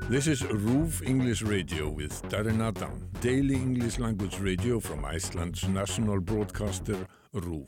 This is RÚV English Radio with Darren Adam, daily English language radio from Iceland's national broadcaster, RÚV.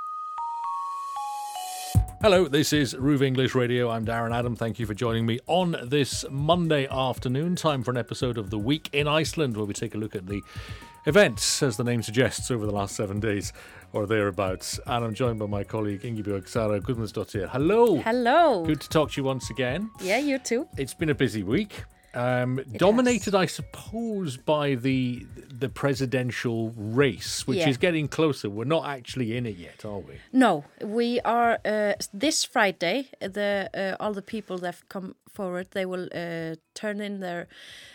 Hello, this is RÚV English Radio. I'm Darren Adam. Thank you for joining me on this Monday afternoon. Time for an episode of The Week in Iceland, where we take a look at the events, as the name suggests, over the last 7 days or thereabouts. And I'm joined by my colleague Ingibjörg Sara Guðmundsdóttir. Hello. Hello. Good to talk to you once again. Yeah, you too. It's been a busy week. Dominated, I suppose, by the presidential race, which is getting closer. We're not actually in it yet, are we? No, we are. This Friday, all the people that have come forward, they will turn in their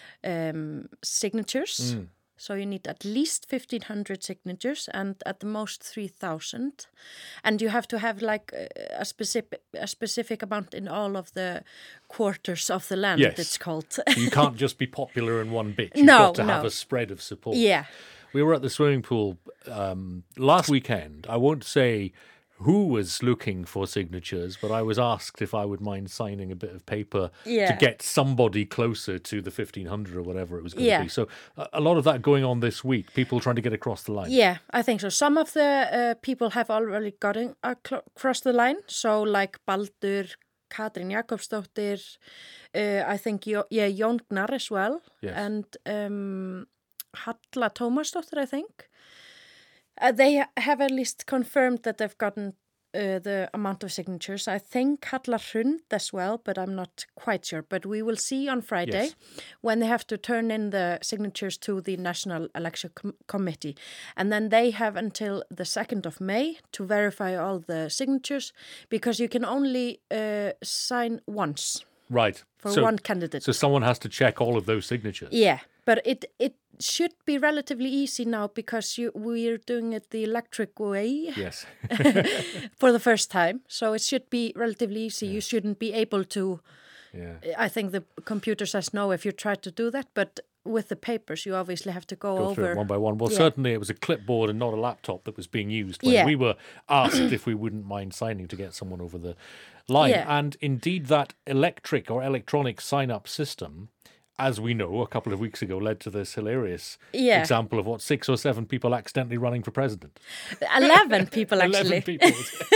signatures. So you need at least 1,500 signatures and at the most 3,000. And you have to have like a specific amount in all of the quarters of the land, it's called. You can't just be popular in one bit. You've got to have a spread of support. Yeah. We were at the swimming pool last weekend. I won't say who was looking for signatures, but I was asked if I would mind signing a bit of paper to get somebody closer to the 1,500 or whatever it was going to be. So a lot of that going on this week, people trying to get across the line. Yeah, I think so. Some of the people have already gotten across the line. So like Baldur, Katrín Jakobsdóttir, I think Jón Gnarr as well, and Halla Tómasdóttir, I think. They have at least confirmed that they've gotten the amount of signatures. I think Halla Hrund as well, but I'm not quite sure. But we will see on Friday when they have to turn in the signatures to the National Election Committee. And then they have until the 2nd of May to verify all the signatures, because you can only sign once. Right. For one candidate. So someone has to check all of those signatures. Yeah, but it should be relatively easy now, because we're doing it the electric way. Yes. For the first time. So it should be relatively easy. You shouldn't be able to. I think the computer says no if you try to do that, but with the papers you obviously have to go over through it one by one. Well, certainly it was a clipboard and not a laptop that was being used when we were asked if we wouldn't mind signing to get someone over the line. And indeed that electric or electronic sign-up system, as we know, a couple of weeks ago, led to this hilarious example of 6 or 7 people accidentally running for president. 11 people, actually. 11 people.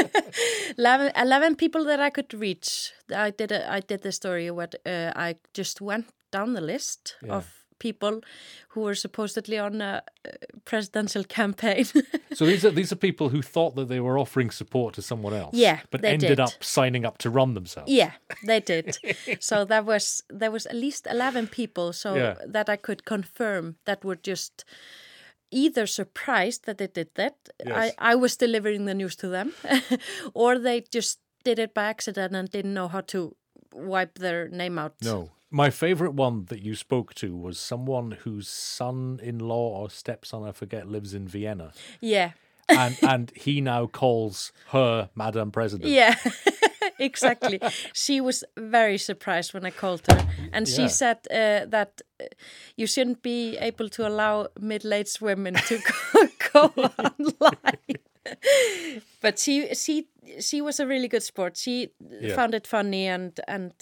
11 people that I could reach. I did the story where I just went down the list of people who were supposedly on a presidential campaign. So these are people who thought that they were offering support to someone else, but ended up signing up to run themselves. Yeah, they did. So there was at least 11 people, so that I could confirm, that were just either surprised that they did that. I was delivering the news to them, or they just did it by accident and didn't know how to wipe their name out. No. My favourite one that you spoke to was someone whose son-in-law or stepson, I forget, lives in Vienna. Yeah. and he now calls her Madam President. Yeah, exactly. She was very surprised when I called her. And she said that you shouldn't be able to allow middle-aged women to go online. But she was a really good sport. She found it funny and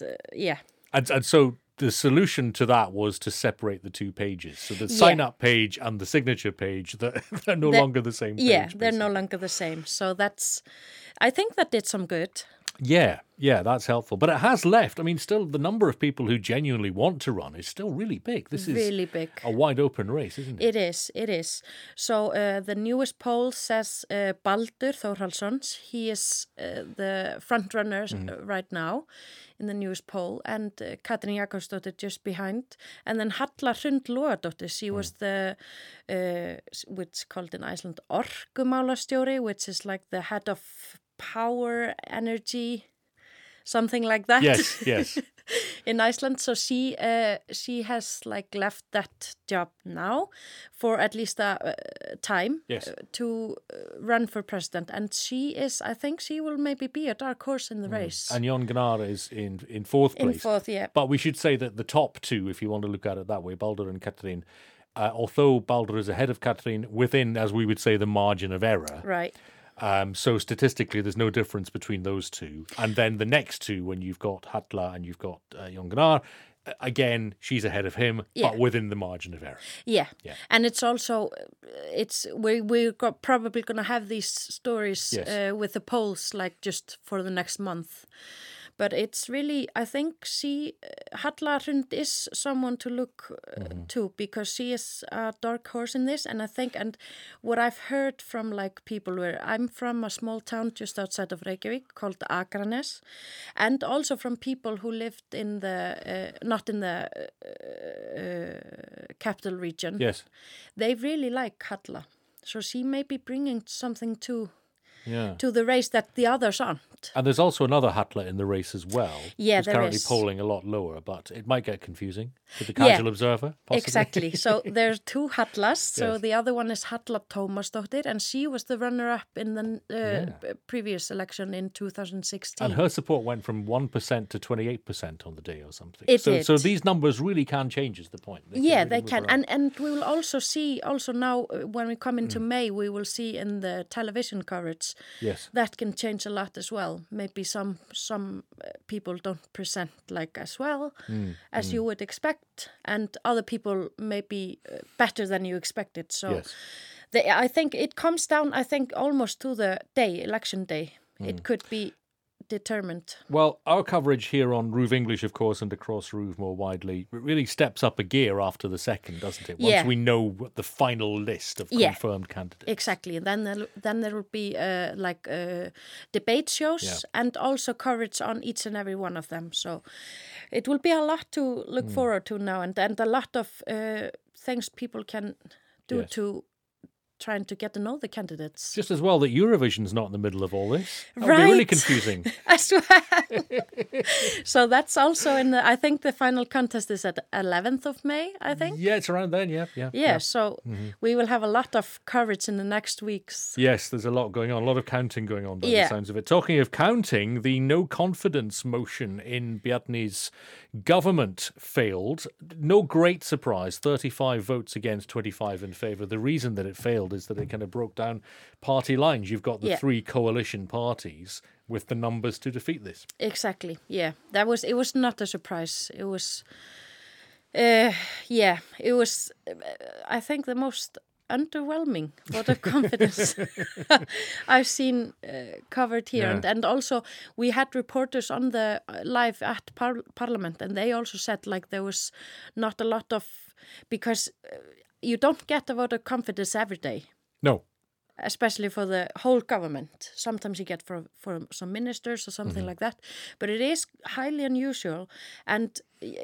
And so the solution to that was to separate the 2 pages. So the sign-up page and the signature page, they're no longer the same page. Yeah, they're no longer the same. So I think that did some good. Yeah, that's helpful. But it has left. I mean, still, the number of people who genuinely want to run is still really big. This is really big. A wide open race, isn't it? It is. So the newest poll says Baldur Þórhallsson, he is the front runner right now in the newest poll, and Katrín Jakobsdóttir just behind. And then Halla Hrund Logadóttir, she was the, which is called in Iceland, orkumálastjóri, which is like the head of power, energy, something like that. Yes. In Iceland. So she has like left that job now for at least a time to run for president. And I think she will maybe be a dark horse in the race. And Jón Gnarr is in 4th place. In 4th, yeah. But we should say that the top 2, if you want to look at it that way, Baldur and Katrín, although Baldur is ahead of Katrín within, as we would say, the margin of error. Right. So statistically, there's no difference between those two. And then the next two, when you've got Halla and you've got Jón Gnarr, again, she's ahead of him, but within the margin of error. Yeah. And it's also, we're probably going to have these stories with the polls like just for the next month. But it's really, I think Halla Hrund is someone to look to, because she is a dark horse in this. And I think, and what I've heard from like people where I'm from a small town just outside of Reykjavik called Akranes, and also from people who lived in the, not in the capital region. Yes. They really like Halla. So she may be bringing something to the race that the others aren't. And there's also another Halla in the race as well. Yeah, who's there currently is. Polling a lot lower, but it might get confusing to the casual observer, possibly. Exactly. So there's two Hallas. So the other one is Halla Tómasdóttir, and she was the runner-up in the previous election in 2016. And her support went from 1% to 28% on the day or something. It did. So these numbers really can change, is the point. They can. And we will also see, now when we come into May, we will see in the television coverage that can change a lot as well. Maybe some people don't present like as well as you would expect, and other people may be better than you expected. So I think it comes down, almost to the day, election day. It could be determined. Well, our coverage here on RÚV English, of course, and across RÚV more widely, it really steps up a gear after the second, doesn't it? Once we know the final list of confirmed candidates. Exactly. And then there will be debate shows and also coverage on each and every one of them. So it will be a lot to look forward to now, and a lot of things people can do to trying to get to know the candidates. Just as well that Eurovision's not in the middle of all this. That would be really confusing. As well. So that's also I think the final contest is at 11th of May, I think. Yeah, it's around then, yeah. So we will have a lot of coverage in the next weeks. Yes, there's a lot going on, a lot of counting going on by the sounds of it. Talking of counting, the no confidence motion in Bjarni's government failed. No great surprise, 35 votes against, 25 in favour. The reason that it failed is that it kind of broke down party lines. You've got the three coalition parties with the numbers to defeat this. Exactly, yeah. It was not a surprise. It was, it was, I think, the most underwhelming vote of confidence I've seen covered here. And also we had reporters on the live at Parliament, and they also said like there was not a lot of, because you don't get a vote of confidence every day. No. Especially for the whole government. Sometimes you get for some ministers or something like that. But it is highly unusual, and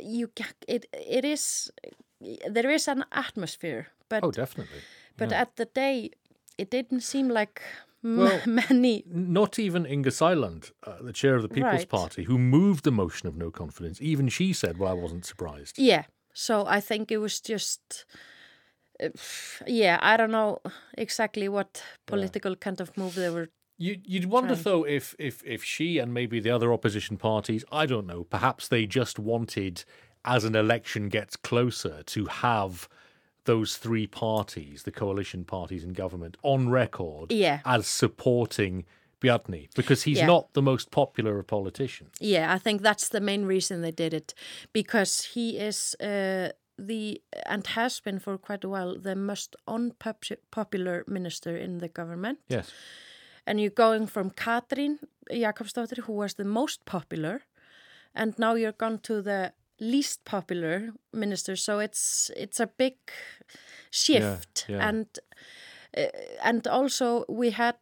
there is an atmosphere. But, oh, definitely. But at the day, it didn't seem like many. Not even Inga Sæland, the chair of the People's Party, who moved the motion of no confidence, even she said, well, I wasn't surprised. Yeah. So I think it was just... I don't know exactly what political kind of move they were. You'd wonder though if she and maybe the other opposition parties, I don't know, perhaps they just wanted, as an election gets closer, to have those three parties, the coalition parties in government, on record as supporting Bjarni, because he's not the most popular of politicians. Yeah, I think that's the main reason they did it, because he is and has been for quite a while the most unpopular minister in the government. Yes. And you're going from Katrín Jakobsdóttir, who was the most popular, and now you're gone to the least popular minister. So it's a big shift. And also we had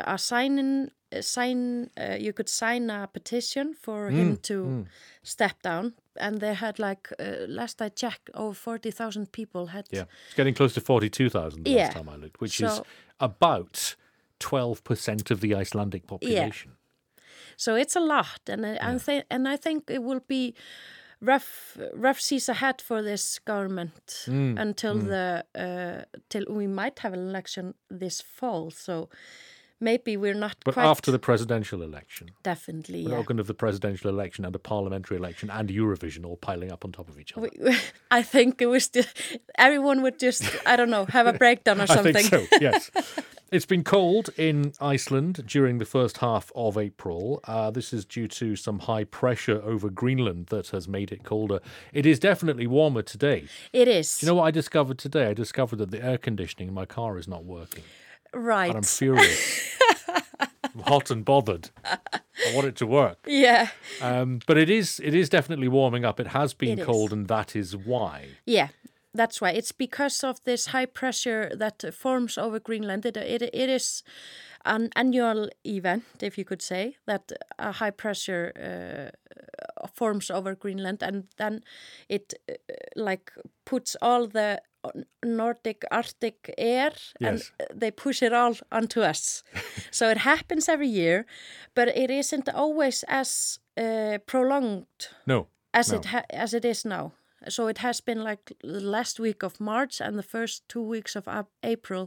you could sign a petition for him to step down. And they had last I checked, over 40,000 people had. Yeah, it's getting close to 42,000 the last time I looked, which is about 12% of the Icelandic population. Yeah. So it's a lot, and I think it will be rough seas ahead for this government until till we might have an election this fall. So. Maybe we're not but quite... after the presidential election. Definitely, we're not going to have the presidential election and the parliamentary election and Eurovision all piling up on top of each other. I think it was everyone would just, I don't know, have a breakdown or something. I think so, yes. It's been cold in Iceland during the first half of April. This is due to some high pressure over Greenland that has made it colder. It is definitely warmer today. It is. Do you know what I discovered today? I discovered that the air conditioning in my car is not working. Right. And I'm furious. I'm hot and bothered. I want it to work. Yeah. But it is definitely warming up. It has been cold, and that is why. Yeah. That's why. It's because of this high pressure that forms over Greenland. It is an annual event, if you could say, that a high pressure forms over Greenland, and then it puts all the Nordic Arctic air and they push it all onto us. So it happens every year, but it isn't always as prolonged as it is now. So it has been like the last week of March and the first 2 weeks of April.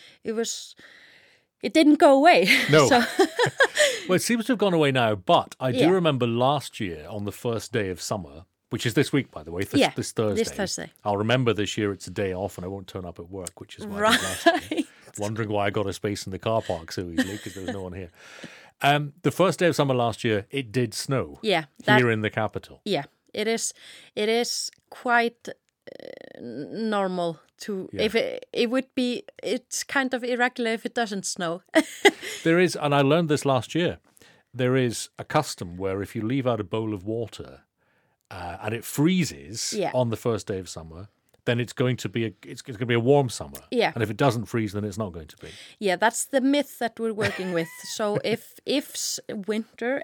It didn't go away. No. Well, it seems to have gone away now, but I do remember last year on the first day of summer, which is this week, by the way, this Thursday. This Thursday. I'll remember this year it's a day off and I won't turn up at work, which is why I did last year. Wondering why I got a space in the car park so easily because there was no one here. The first day of summer last year, it did snow here in the capital. Yeah. It is quite normal to if it would be. It's kind of irregular if it doesn't snow. There is, and I learned this last year. There is a custom where if you leave out a bowl of water and it freezes on the first day of summer, then it's going to be a warm summer. Yeah. And if it doesn't freeze, then it's not going to be. Yeah, that's the myth that we're working with. So if winter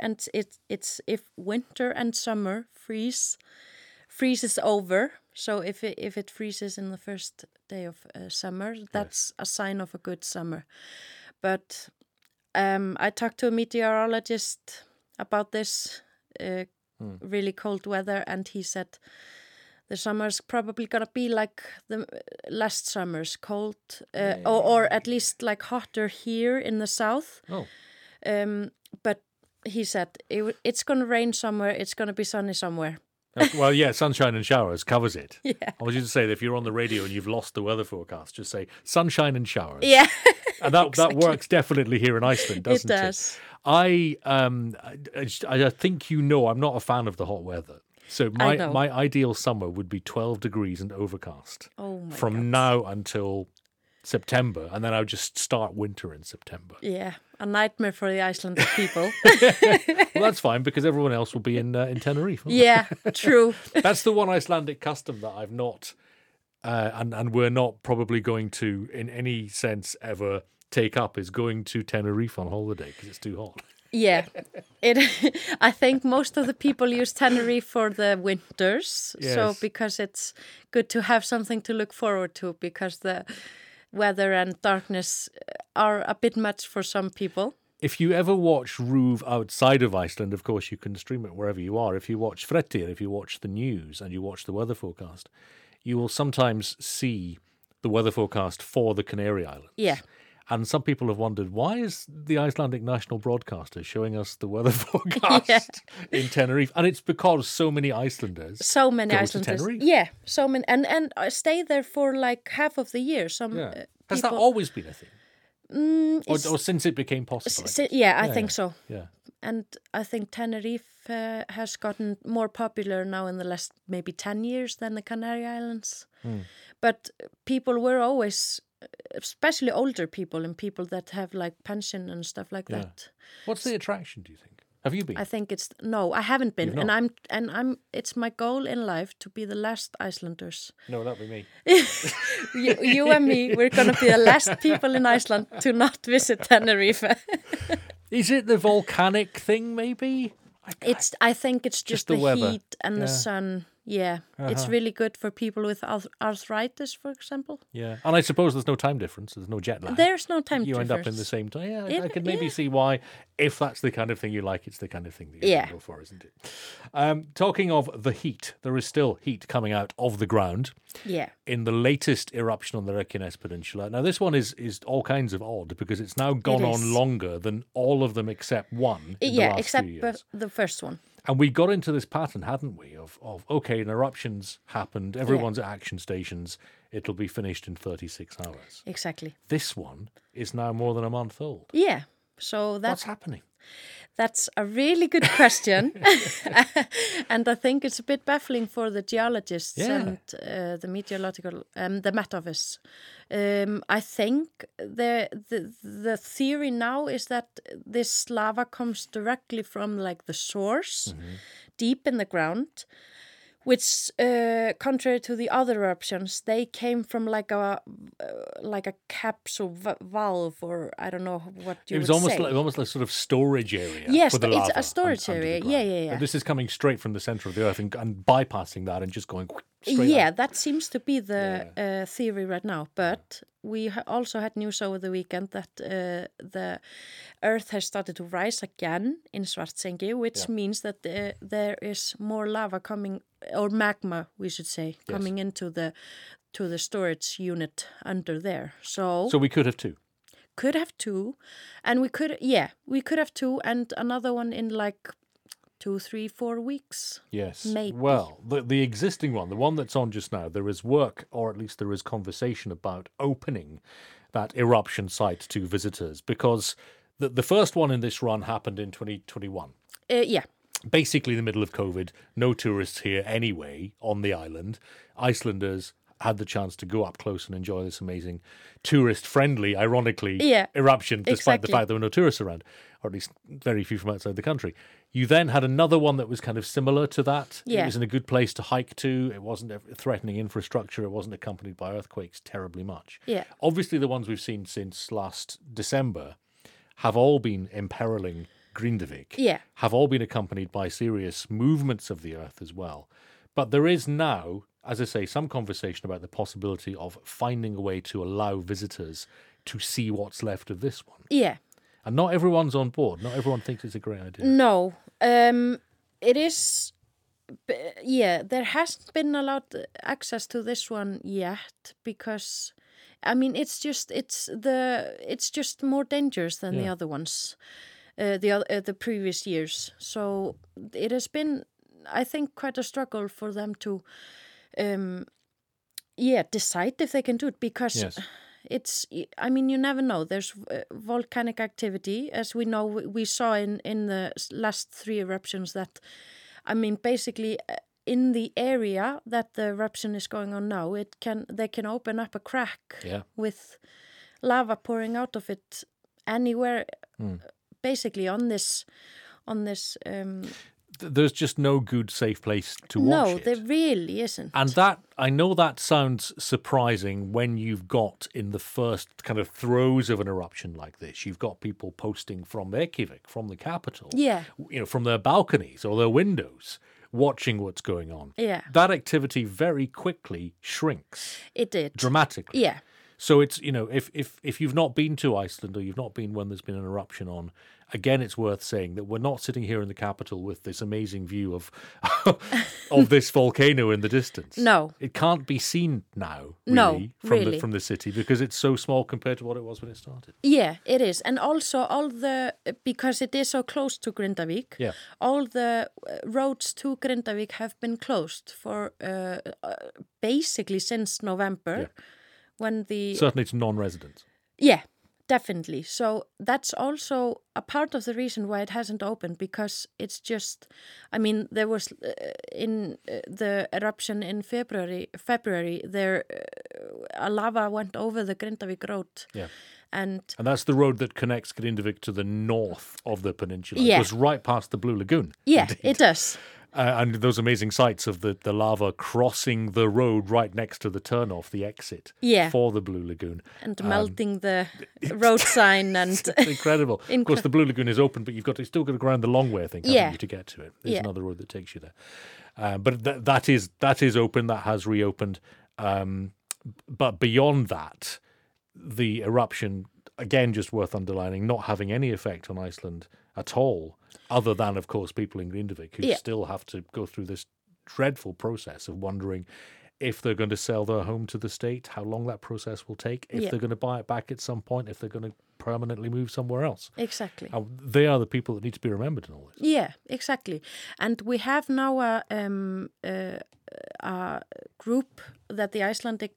and summer freezes over, so if it freezes in the first day of summer, that's a sign of a good summer. But I talked to a meteorologist about this really cold weather, and he said the summer's probably going to be like the last summer's, cold, or at least like hotter here in the south. Oh. But he said it's going to rain somewhere, it's going to be sunny somewhere. Well, yeah, sunshine and showers covers it. Yeah. I want you to say that if you're on the radio and you've lost the weather forecast, just say sunshine and showers. Yeah. And that works definitely here in Iceland, doesn't it? It does. I think I'm not a fan of the hot weather. So my ideal summer would be 12 degrees and overcast from now until September, and then I would just start winter in September. Yeah, a nightmare for the Icelandic people. Well, that's fine because everyone else will be in Tenerife. Yeah, true. That's the one Icelandic custom that I've not, and we're not probably going to, in any sense, ever take up, is going to Tenerife on holiday because it's too hot. Yeah, I think most of the people use Tenerife for the winters, so because it's good to have something to look forward to, because the weather and darkness are a bit much for some people. If you ever watch RÚV outside of Iceland, of course you can stream it wherever you are. If you watch Fréttir, if you watch the news and you watch the weather forecast, you will sometimes see the weather forecast for the Canary Islands. Yeah. And some people have wondered, why is the Icelandic national broadcaster showing us the weather forecast in Tenerife? And it's because so many Icelanders go to Tenerife. Yeah, so many. And stay there for like half of the year. Has that always been a thing? Or since it became possible? I think so. Yeah. And I think Tenerife has gotten more popular now in the last maybe 10 years than the Canary Islands. But people were always, especially older people and people that have like pension and stuff like that. What's the attraction, do you think? Have you been? I think I haven't been. And I'm it's my goal in life to be the last Icelanders. No, that'll be me. you and me, we're going to be the last people in Iceland to not visit Tenerife. Is it the volcanic thing maybe? I think it's just the heat and the sun. Yeah, it's really good for people with arthritis, for example. Yeah, and I suppose there's no time difference. There's no jet lag. There's no time difference. You end up in the same time. Yeah, I could maybe see why. If that's the kind of thing you like, it's the kind of thing that you can go for, isn't it? Talking of the heat, there is still heat coming out of the ground. Yeah. In the latest eruption on the Reykjanes Peninsula. Now, this one is all kinds of odd because it's now gone on longer than all of them except one in the last few years. The first one. And we got into this pattern, hadn't we, of okay, an eruption's happened, everyone's at action stations, it'll be finished in 36 hours. Exactly. This one is now more than a month old. Yeah. So what's happening? That's a really good question. And I think it's a bit baffling for the geologists and the meteorological, the Met Office. I think the theory now is that this lava comes directly from like the source, deep in the ground, which, contrary to the other eruptions, they came from like a capsule valve, or I don't know what you would say. It was almost like sort of storage area. Yes, for the lava it's a storage area. Yeah. But this is coming straight from the center of the earth and bypassing that and just going straight out. That seems to be the theory right now. But we also had news over the weekend that the earth has started to rise again in Svartsengi, which means that there is more lava coming, or magma, we should say, coming into the storage unit under there. So we could have two. Could have two, and we could have two, and another one in like 2, 3, 4 weeks. Yes. Maybe. Well, the existing one, the one that's on just now, there is work, or at least there is conversation about opening that eruption site to visitors, because the first one in this run happened in 2021. Basically the middle of COVID, no tourists here anyway on the island. Icelanders had the chance to go up close and enjoy this amazing tourist-friendly, ironically, eruption, despite the fact there were no tourists around, or at least very few from outside the country. You then had another one that was kind of similar to that. It was in a good place to hike to. It wasn't threatening infrastructure. It wasn't accompanied by earthquakes terribly much. Obviously, the ones we've seen since last December have all been imperiling Grindavik, have all been accompanied by serious movements of the earth as well. But there is now, as I say, some conversation about the possibility of finding a way to allow visitors to see what's left of this one. And not everyone's on board. Not everyone thinks it's a great idea. No. It is... there hasn't been allowed access to this one yet, because... I mean, it's just more dangerous than the other ones, the previous years. So it has been, I think, quite a struggle for them to, decide if they can do it, because it's. I mean, you never know. There's volcanic activity, as we know. We saw in the last 3 eruptions that, I mean, basically. In the area that the eruption is going on now, they can open up a crack with lava pouring out of it anywhere, basically on this. There's just no good, safe place to watch it. No, there really isn't. And that, I know that sounds surprising when you've got, in the first kind of throes of an eruption like this, you've got people posting from Reykjavik, from the capital, from their balconies or their windows, watching what's going on. That activity very quickly shrinks. It did. Dramatically. So it's, if you've not been to Iceland, or you've not been when there's been an eruption on, again, it's worth saying that we're not sitting here in the capital with this amazing view of of this volcano in the distance. No. It can't be seen now, really, from the city, because it's so small compared to what it was when it started. Yeah, it is. And also because it is so close to Grindavik, all the roads to Grindavik have been closed for basically since November. Certainly to non-residents. Yeah, definitely. So that's also a part of the reason why it hasn't opened, because it's just, I mean, there was in the eruption in February there a lava went over the Grindavik road. And that's the road that connects Grindavik to the north of the peninsula. It goes right past the Blue Lagoon. Indeed. It does. And those amazing sights of the lava crossing the road right next to the turnoff, the exit for the Blue Lagoon. And melting the road sign. And it's incredible. Of course, the Blue Lagoon is open, but you've still got to go around the long way, I think, haven't you, to get to it. There's another road that takes you there. But that is open, that has reopened. But beyond that, the eruption, again, just worth underlining, not having any effect on Iceland at all, other than, of course, people in Grindavik who still have to go through this dreadful process of wondering if they're going to sell their home to the state, how long that process will take, if they're going to buy it back at some point, if they're going to permanently move somewhere else. Exactly. They are the people that need to be remembered in all this. Yeah, exactly. And we have now a group that the Icelandic,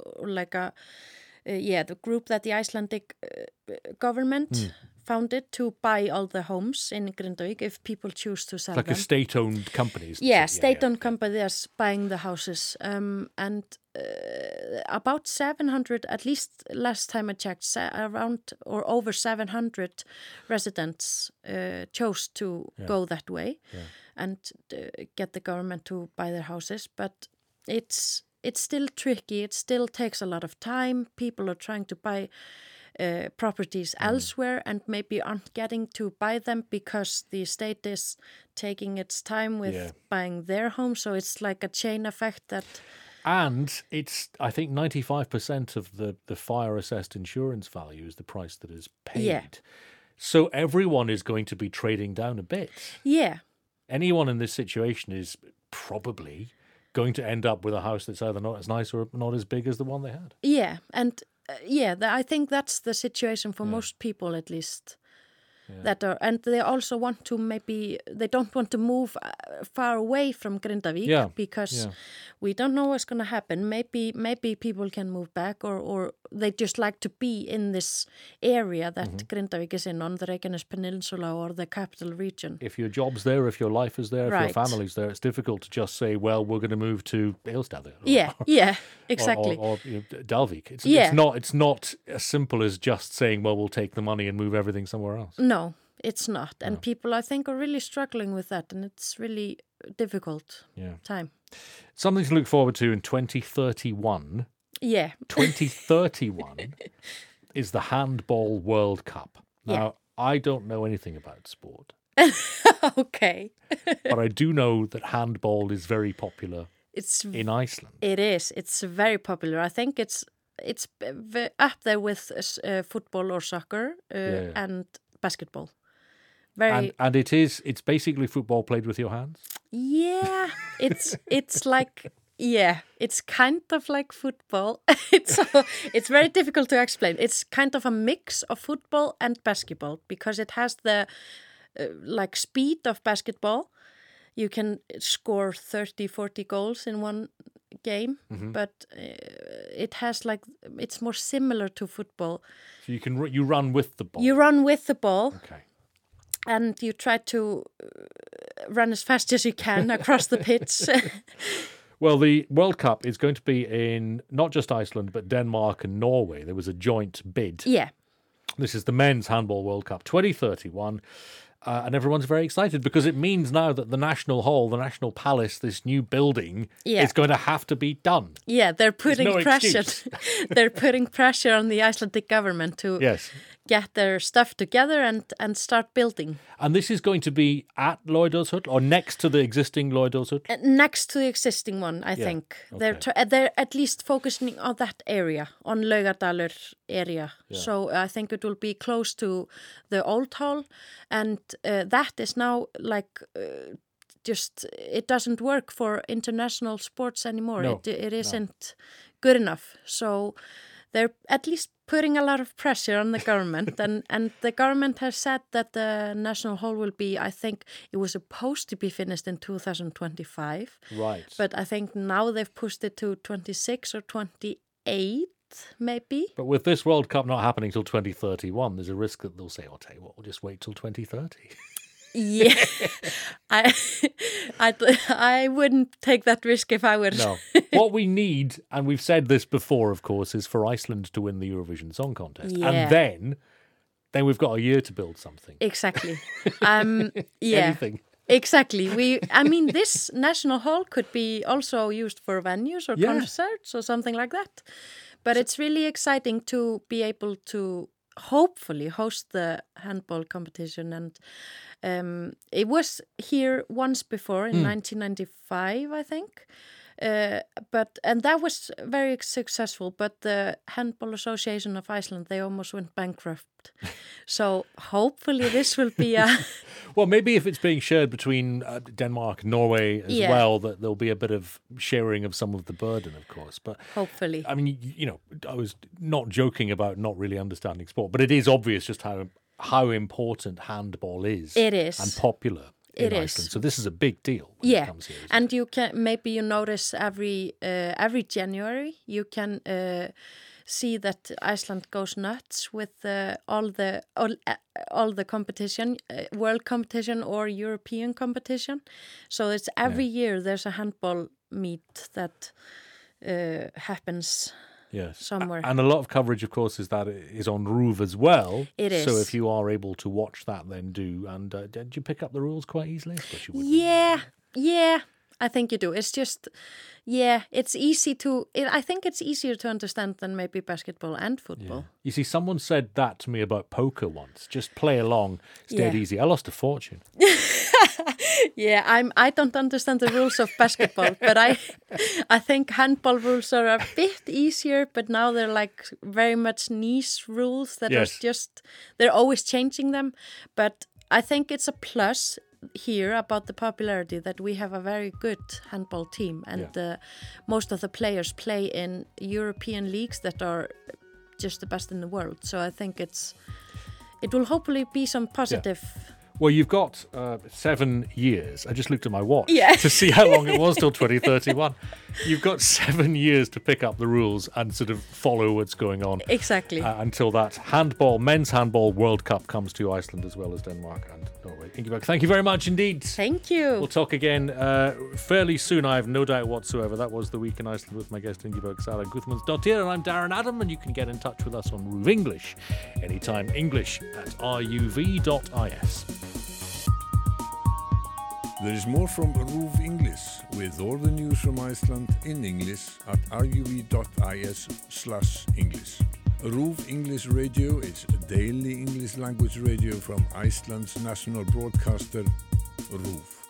the group that the Icelandic government founded to buy all the homes in Grindavík if people choose to sell them. Like a state-owned company. Yeah, state-owned company that's buying the houses. And about 700, at least last time I checked, around or over 700 residents chose to go that way and get the government to buy their houses. But it's still tricky. It still takes a lot of time. People are trying to buy properties elsewhere and maybe aren't getting to buy them because the state is taking its time with buying their home. So it's like a chain effect that... And it's, I think, 95% of the fire-assessed insurance value is the price that is paid. Yeah. So everyone is going to be trading down a bit. Yeah. Anyone in this situation is probably going to end up with a house that's either not as nice or not as big as the one they had. Yeah, and I think that's the situation for most people, at least. And they also want to they don't want to move far away from Grindavík because we don't know what's going to happen. Maybe people can move back or they just like to be in this area that Grindavík is in, on the Reykjanes Peninsula or the capital region. If your job's there, if your life is there, if your family's there, it's difficult to just say, well, we're going to move to Ilstadr. Exactly. Or Dalvík. It's not as simple as just saying, well, we'll take the money and move everything somewhere else. No, it's not. And people, I think, are really struggling with that. And it's really difficult time. Something to look forward to in 2031. Yeah. 2031 is the Handball World Cup. Now, I don't know anything about sport. Okay. But I do know that handball is very popular in Iceland. It is. It's very popular. I think it's up there with football or soccer and basketball. And it's basically football played with your hands? Yeah, it's like it's kind of like football. It's very difficult to explain. It's kind of a mix of football and basketball because it has the speed of basketball. You can score 30, 40 goals in one game, but it has it's more similar to football. So you run with the ball. You run with the ball. Okay. And you try to run as fast as you can across the pitch. Well, the World Cup is going to be in not just Iceland, but Denmark and Norway. There was a joint bid. Yeah. This is the Men's Handball World Cup 2031. And everyone's very excited because it means now that the National Hall, the National Palace, this new building is going to have to be done. Yeah, they're putting pressure. They're putting pressure on the Icelandic government to get their stuff together and start building. And this is going to be at Laugardalshöll or next to the existing Laugardalshöll? Next to the existing one, I think. Okay. They're at least focusing on that area, on Laugardalur area. Yeah. So I think it will be close to the old hall, and that is now it doesn't work for international sports anymore. No, it isn't good enough. So they're at least putting a lot of pressure on the government, and the government has said that the National Hall will be, I think it was supposed to be finished in 2025. Right. But I think now they've pushed it to 26 or 28, maybe. But with this World Cup not happening till 2031, there's a risk that they'll say, I'll tell you what, we'll just wait till 2030. Yeah, I wouldn't take that risk if I were. No. What we need, and we've said this before, of course, is for Iceland to win the Eurovision Song Contest. Yeah. And then we've got a year to build something. Exactly. Anything. Exactly. This National Hall could be also used for venues or concerts or something like that. But it's really exciting to be able to hopefully host the handball competition, and it was here once before in 1995, I think, And that was very successful, but the Handball Association of Iceland, they almost went bankrupt. So hopefully this will be a... Well, maybe if it's being shared between Denmark and Norway as well, that there'll be a bit of sharing of some of the burden, of course. But hopefully. I mean, you know, I was not joking about not really understanding sport, but it is obvious just how important handball is. It is. And popular. In Iceland. So this is a big deal when it comes here. And you can maybe notice every January you can see that Iceland goes nuts with all the competition, world competition or European competition. So it's every year there's a handball meet that happens. Yes. Somewhere. And a lot of coverage, of course, is on RÚV as well. It is. So if you are able to watch that, then do. And did you pick up the rules quite easily? Yeah, I think you do. It's just, it's easy to, I think it's easier to understand than maybe basketball and football. Yeah. You see, someone said that to me about poker once. Just play along, it's dead easy. I lost a fortune. I don't understand the rules of basketball, but I think handball rules are a bit easier, but now they're like very much niche rules that are just, they're always changing them. But I think it's a plus here about the popularity that we have a very good handball team, and most of the players play in European leagues that are just the best in the world. So I think it will hopefully be some positive... Well, you've got 7 years. I just looked at my watch to see how long it was till 2031. You've got 7 years to pick up the rules and sort of follow what's going on. Exactly. Until that men's handball World Cup comes to Iceland as well as Denmark and Norway. Ingeborg, thank you very much indeed. Thank you. We'll talk again fairly soon, I have no doubt whatsoever. That was The Week in Iceland with my guest Ingeborg Sara Guðmundsdóttir, and I'm Darren Adam, and you can get in touch with us on RÚV English anytime, english@ruv.is. There is more from RÚV English with all the news from Iceland in English at ruv.is/English. RÚV English Radio is a daily English language radio from Iceland's national broadcaster, RÚV.